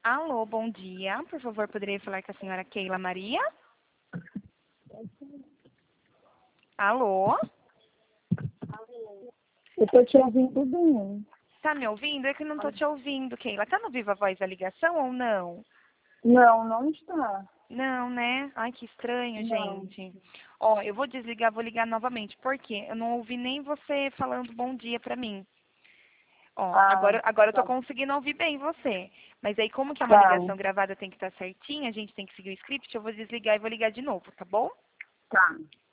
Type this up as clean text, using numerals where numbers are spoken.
Alô, bom dia. Por favor, poderia falar com a senhora Keila Maria? Alô? Eu tô te ouvindo bem. Tá me ouvindo? É que eu não tô te ouvindo, Keila. Tá no Viva Voz a ligação ou não? Não, não está. Não, né? Ai, que estranho, Não. gente. Ó, eu vou desligar, vou ligar novamente. Por quê? Eu não ouvi nem você falando bom dia pra mim. Ó, Ah, agora eu tô tá. conseguindo ouvir bem você. Mas aí, como que é uma Tá, ligação gravada, tem que estar certinha, a gente tem que seguir o script, eu vou desligar e vou ligar de novo, tá bom? tá.